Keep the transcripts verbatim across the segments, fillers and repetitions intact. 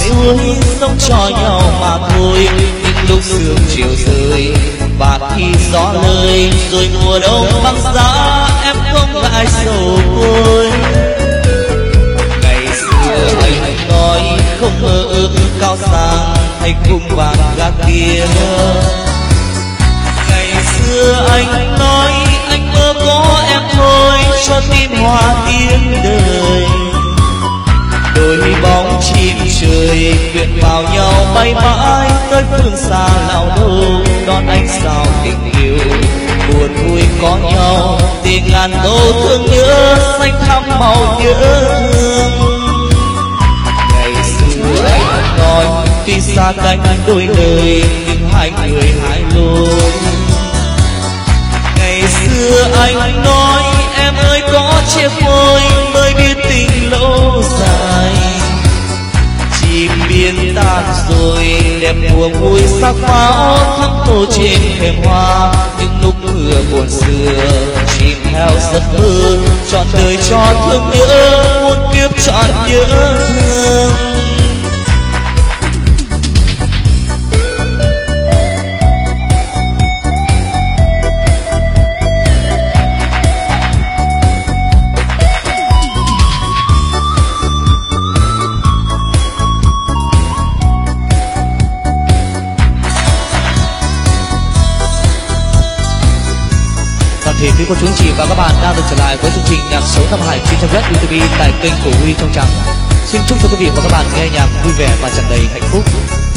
suối sống cho nhau mà thôi. Những lúc sương chiều rơi và khi gió lời, rồi mùa đông băng giá em không ngại sầu vôi. Ngày xưa anh nói không mơ ước cao sang hay cung vàng gác kia. Ngày xưa anh nói anh mơ có em thôi, cho tim hoa tiếng đời. Đôi bóng chim trời quyện vào nhau bay mãi tới phương xa nào đâu, đón ánh sao tình yêu. Buồn vui có nhau tiếng ngàn câu thương nhớ, xanh thắm màu nhớ thương. Ngày xưa anh nói tuy xa cách đôi lời, nhưng hai người hai lối. Ngày xưa anh nói em ơi có chia phôi mới biết tình lâu dài. Chim biên tan rồi đẹp mùa vui sắc pháo thắm tô trên thềm hoa. Những lúc mưa buồn xưa chìm theo giấc mơ, trọn đời cho thương nhớ muôn kiếp trọn nhớ thương. Thì quý cô chú anh chị và các bạn đang được trở lại với chương trình nhạc sống Nam Hải trên trang web YouTube tại kênh của Huy Trong Trắng. Xin chúc cho quý vị và các bạn nghe nhạc vui vẻ và tràn đầy hạnh phúc.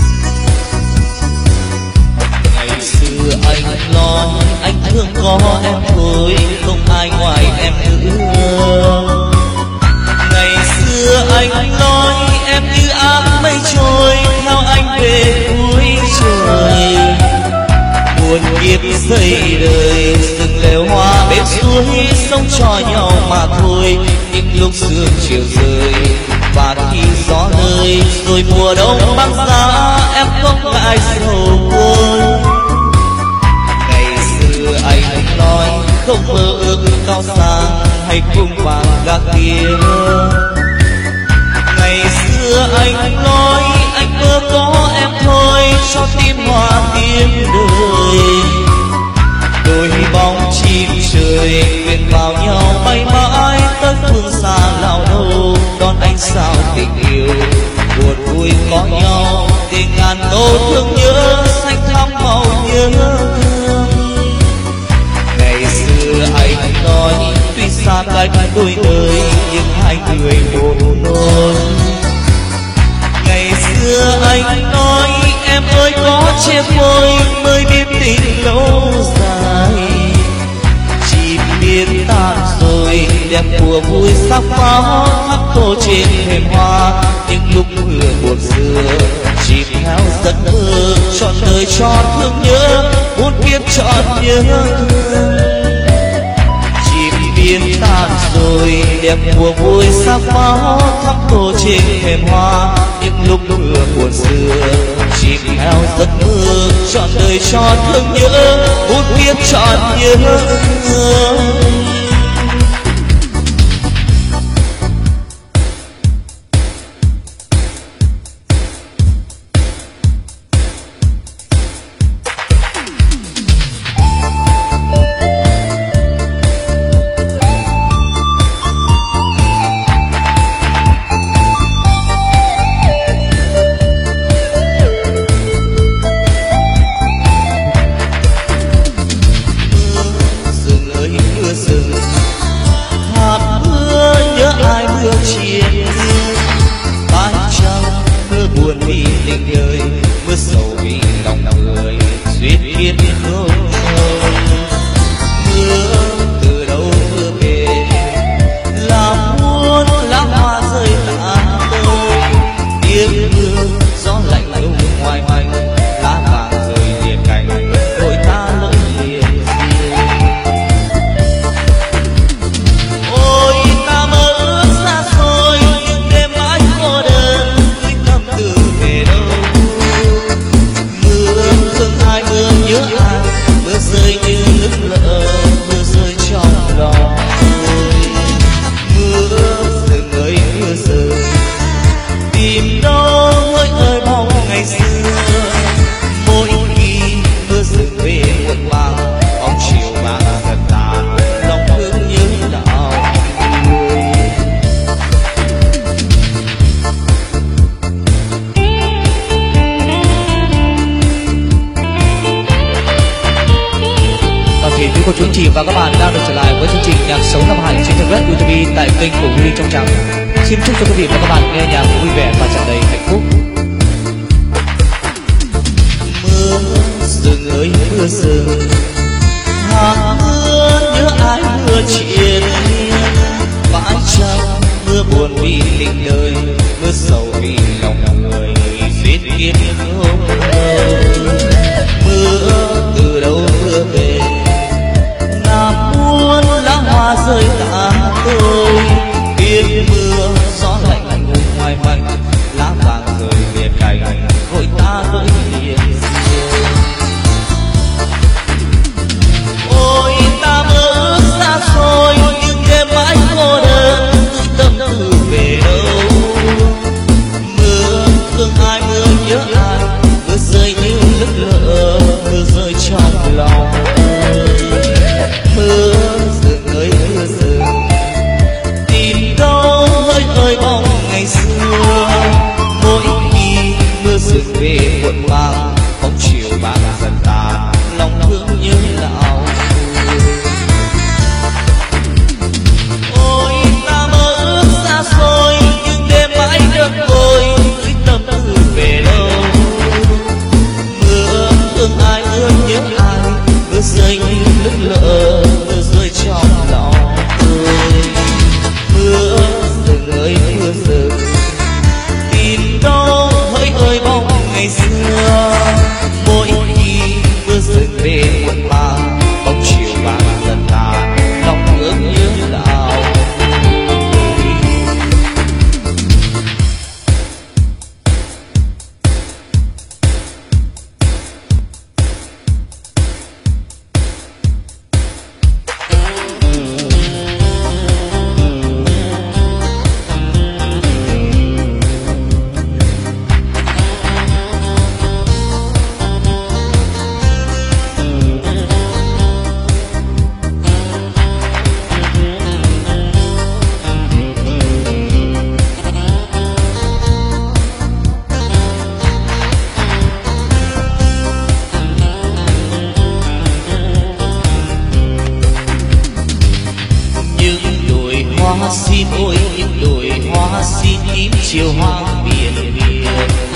Ngày xưa anh nói anh thương có em thôi, không ai ngoài em nữa. Ngày xưa anh nói em như áng mây trôi theo anh về cuối trời. Buồn kiếp dây đời rừng lều hoa bên suối sống cho nhau mà thôi. Những lúc sương chiều rơi và khi gió lời, rồi mùa đông băng giá em không ngại sầu vôi. Ngày xưa anh nói không mơ ước cao sang hay cung vàng gác kia. Ngày xưa anh nói anh mơ có em thôi, cho tim hoa tiếng đời. Đôi bóng chim trời quyện vào nhau bay mãi tới phương xa nào đâu, đón ánh sao tình yêu. Buồn vui có nhau tiếng ngàn câu thương nhớ, xanh thắm màu nhớ thương. Ngày xưa anh nói tuy xa cách đôi đời, nhưng hai người một nỗi. Ngày xưa anh nói em ơi có chia phôi mới biết tình lâu dài. Chim biên tan rồi đẹp mùa vui sắc pháo thắm tô trên thềm hoa. Những lúc mưa buồn xưa chìm theo giấc mơ, trọn đời cho thương nhớ muôn kiếp trọn nhớ thương. Biên tan rồi đẹp mùa vui sắc pháo thắm tô trên thềm hoa. Những lúc mưa buồn xưa chìm theo giấc mơ, trọn đời cho thương nhớ muôn kiếp trọn nhớ thương. tìm đâu thì quý cô chú anh chị và các bạn đang được trở lại với chương trình nhạc sống năm hành trên trang web YouTube tại kênh của Willy trong trắng. Xin chúc cho quý vị và các bạn nghe nhạc vui vẻ và tràn đầy hạnh phúc. Mưa rừng ơi mưa rừng, hàng mưa nhớ ai mưa triền miên, phải chăng mưa buồn vì tình đời, mưa sầu vì lòng người duyên kiếp không ngờ. Mưa từ đâu mưa về, ngàn muôn lá hoa rơi tả tơi, tiếng mưa gió lạnh ngủ ngoài mảnh, lá vàng rơi về cành vội ta tới liền xưa. Ôi ta mơ xa xôi nhưng đêm mãi cô đơn, tâm tư về đâu. Mưa thương ai mưa nhớ ai, mưa rơi như nước lỡ, mưa rơi trong lòng. Mưa rừng ơi mưa rừng, tìm đâu hơi hơi bóng ngày xưa. Mỗi khi mưa rừng về muộn màng, bóng chiều bạc dần tàn, lòng thương nhớ lão. Ôi ta mơ ước xa xôi nhưng đêm mãi đơn côi, gửi tâm tư về đâu. Mưa thương ai mưa nhớ ai, mưa rơi như nước lỡ, mưa rơi trong lòng tôi. Mưa rừng ơi mưa rừng, tìm đâu hỡi ơi bóng ngày xưa. Mỗi khi mưa rừng về muộn màng, bóng chiều vàng dần tàn, lòng thương nhớ lão. Hoa xin ôi những đồi hoa xin tím chiều hoang biển biển.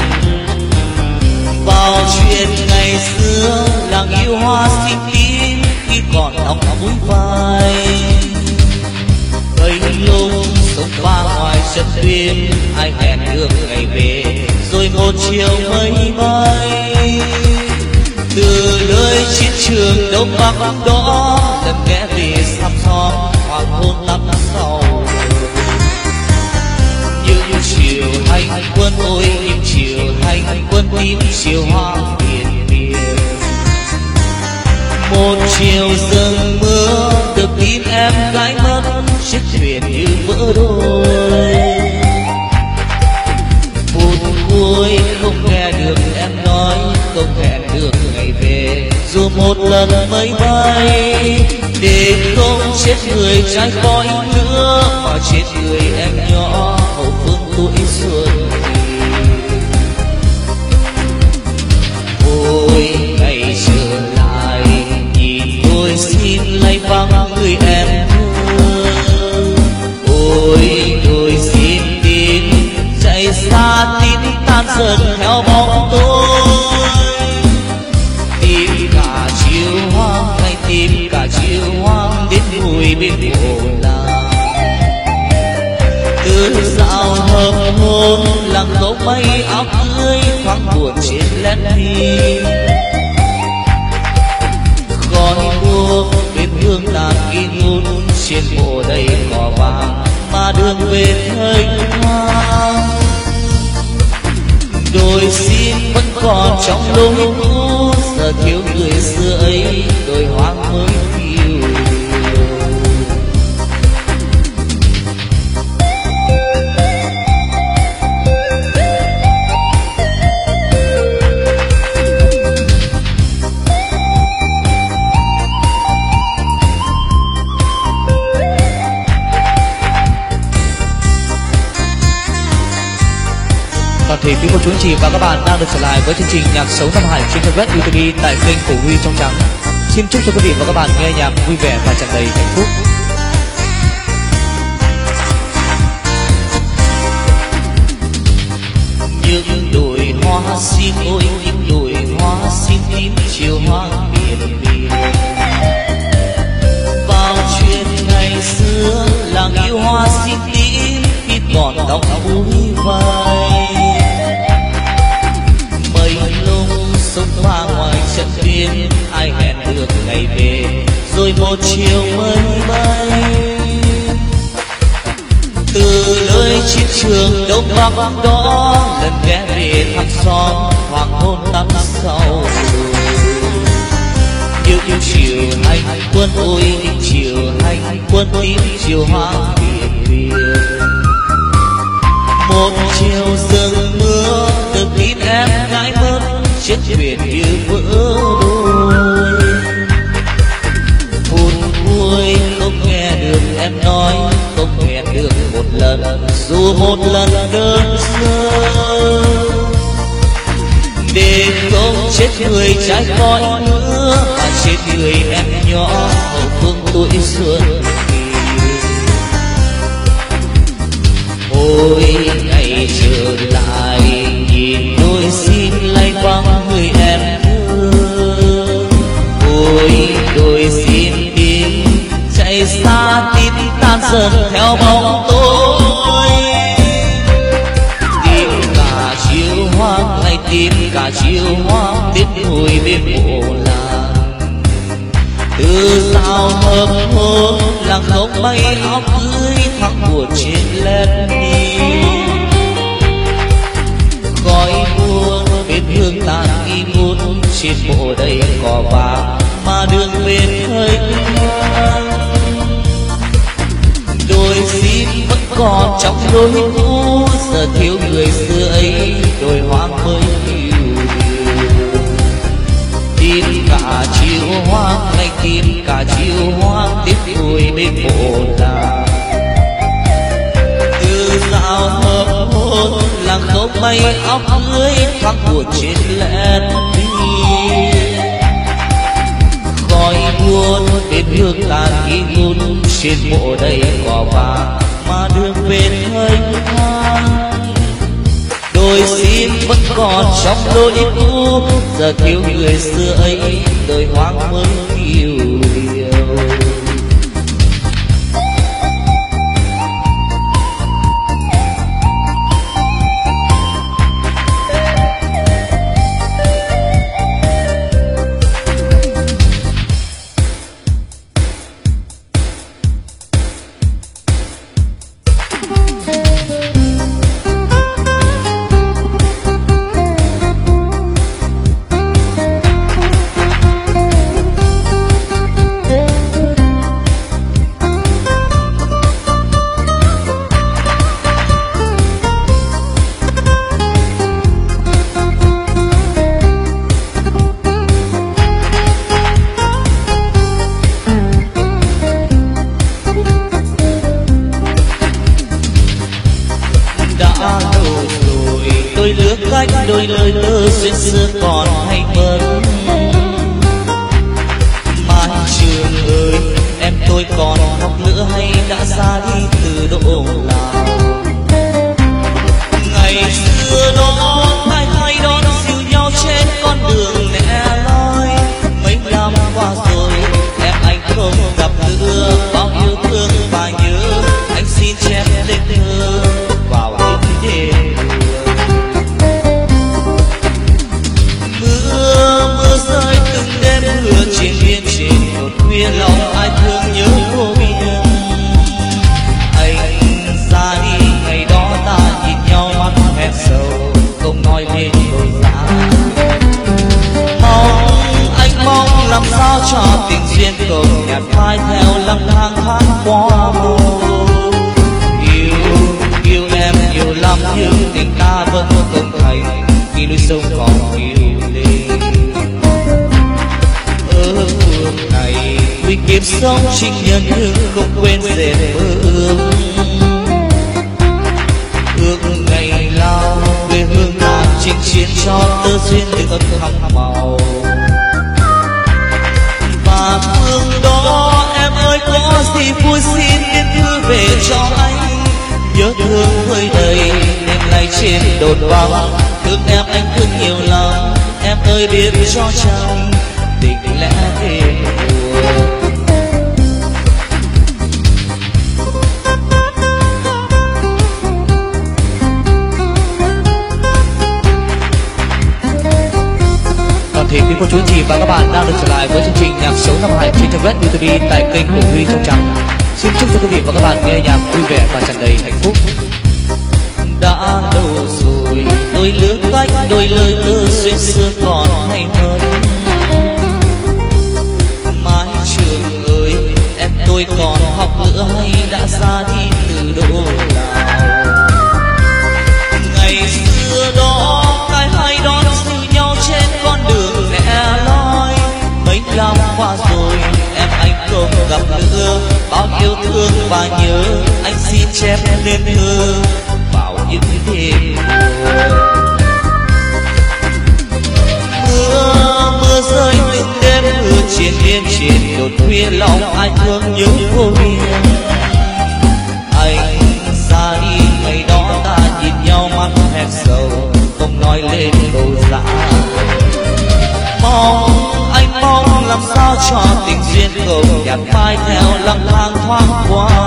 Vào chuyện ngày xưa làng yêu hoa xin tím khi còn tóc mũi vai. Cây lúc sống qua ngoài chân tuyên, ai hẹn được ngày về rồi một chiều mây bay. Từ nơi chiến trường đông bắc đó lần ghé về xăm xóm hoàng hôn tắm sau. Những chiều hành quân ôi những chiều hành quân tím chiều hoang biển biển. Một chiều dâng mưa được tin em gái mất, chiếc thuyền như vỡ đôi. Phút cuối không nghe được em nói, không hẹn được ngày về dù một lần mới bay. Để không chết người trái khói nữa, mà chết người em nhỏ hậu phương tuổi xuân. Ôi ngày trở lại nhìn tôi xin lấy vắng người em thương. Ôi tôi xin tin chạy xa tin tan dần theo bóng tôi. Tìm cả chiều hoang hay tìm cả chiều hoang đến ngồi bên hồ làng. Từ dạo hợp hôn làng có mây áo cưới thoáng buồn trên lén đi. Khói buông bên hương tàn in ngút trên bộ đầy cỏ vàng mà đường về thênh hoang. Đôi xin vẫn còn trong lối cũ, giờ thiếu người xưa ấy đôi hoang mới phiêu. Toàn thể quý cô chú anh chị và các bạn đang được trở lại với chương trình nhạc sống năm hành trên trang web YouTube tại kênh của Huy trong trắng. Xin chúc cho quý vị và các bạn nghe nhạc vui vẻ và tràn đầy hạnh phúc. Những đồi hoa xin ôi những đồi hoa xin tím chiều hoang biển biển. Vào chuyện ngày xưa làng yêu hoa xin tím khi còn tóc búi vai. Mấy lung sông pha ngoài trận biên ai hẹn được ngày về rồi một chiều mây bay. Từ nơi chiến trường đông bắc đó lần ghé về thăm xóm hoàng hôn tắm sau. Những chiều hành quân ôi những chiều hành quân tím chiều hoang biển biển. Một chiều rừng mưa được tin em gái mất chết thuyền như vỡ đôi. Phút cuối không nghe được em nói không hẹn được một lần dù một lần đơn sơ. Để không chết người trái cõi nữa mà chết người em nhỏ hậu phương tuổi xuân. Ôi ngày trở lại nhìn đôi xin lay vắng người em thương. Ôi đôi xin tim chạy xa tim tan dần theo bóng tối. Tìm cả chiều hoang hay tìm cả chiều hoang đến ngồi bên mộ làng. Từ sao hợp hôn làng không bay áo cưới thăng buồn trên lên đi. Khói buông bên hương tàn nghi ngút trên mộ đầy cỏ vàng mà đường bên hơi hoang. Đôi xin vẫn còn trong đôi cũ giờ thiếu người xưa ấy đôi hoang mới yêu. Tìm cả chiều hoang hay tìm cả chiều hoang tiếp vui bên mộ làng. Từ dạo hợp hôn làng không bay áo cưới thoáng buồn trên lén đi. Khói buồn bên hương tàn nghi ngút trên mộ đầy cỏ vàng mà đường bên hơi hoang. Đôi xin vẫn còn trong đôi cũ giờ thiếu người xưa ấy đời hoang mới yêu điều. Đôi lời thơ duyên xưa còn hay mơ. Mai trường ơi em tôi còn học nữa hay đã ra đi từ độ nào. Ngày xưa đó hai hai đón dìu nhau trên con đường lẻ loi. Mấy năm qua rồi em anh không gặp nữa bao yêu thương và nhớ anh xin chép lên thơ vào những đêm. Trên biên trên một khuya lòng ai thương nhớ vô biên. Anh ra đi ngày đó ta nhìn nhau mắt hẹn sầu không nói lên đôi giá. Mong anh mong làm sao cho tình duyên không nhạt phai theo lăng thang tháng qua mồ. Yêu yêu em nhiều lắm nhưng tình ta vẫn không thành khi núi sông còn yêu lên. Này vì kiếp sống trinh nhân nhưng không quên dệt mơ ước. Ước ngày lao quê hương ta chinh chiến cho tơ duyên được ấm hăng màu. trên đồn vắng. Thương em anh thương nhiều lắm, em ơi biết cho chăng tình lẽ thêm buồn. Thì quý cô chú anh chị và các bạn đang được trở lại với chương trình nhạc sống năm hành trên trang web YouTube tại kênh của Huy Trong Trắng. Xin chúc cho quý vị và các bạn nghe nhạc vui vẻ và tràn đầy hạnh phúc. Đã lâu rồi đôi lứa cách đôi lời thơ duyên xưa còn hay hơn. Mái trường ơi em tôi còn học nữa hay đã ra đi từ đâu nào. Ngày xưa đó cái hay đón giữ nhau trên con đường lẻ loi. Mấy năm qua rồi em anh không gặp nữa, bao yêu thương và nhớ anh xin chép lên thơ vào những đêm mưa. Mưa rơi từng đêm mưa trên đêm trên đột khuya lòng ai thương nhớ cô hiền. Anh ra đi ngày đó ta nhìn nhau mắt hẹp sầu không nói lên câu dạ. Mong anh mong làm sao cho tình duyên không nhạt phai theo lăng thang thoáng qua.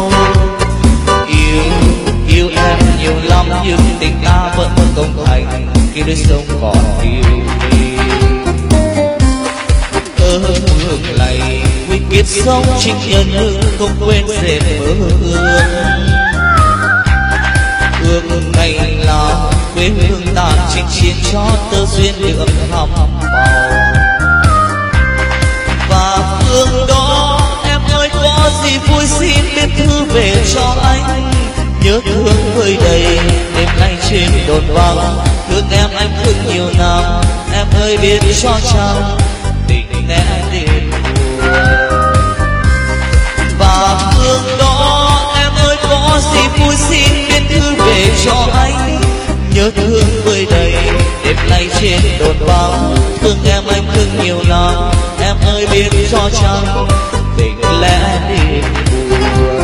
Yêu yêu em nhiều lắm nhưng tình ta vẫn không thành khi đôi sông còn yêu đi. Ơ hương này nguy kiếp sống trinh nhân nhưng không quên dệt mơ ước. Ước ngày nào quê hương ta chinh chiến cho tơ duyên được hầm màu. Và phương đó em ơi có gì vui xin viết thư về cho anh. Nhớ thương vơi đầy đêm nay trên đồn vắng. Thương em anh thương nhiều năm, em ơi biết cho chăng tình lẽ đêm buồn. Và phương đó em ơi có gì vui xin viết thư về cho anh. Nhớ thương vơi đầy đêm nay trên đồn vắng. Thương em anh thương nhiều lắm, em ơi biết cho chăng tình lẽ đêm buồn.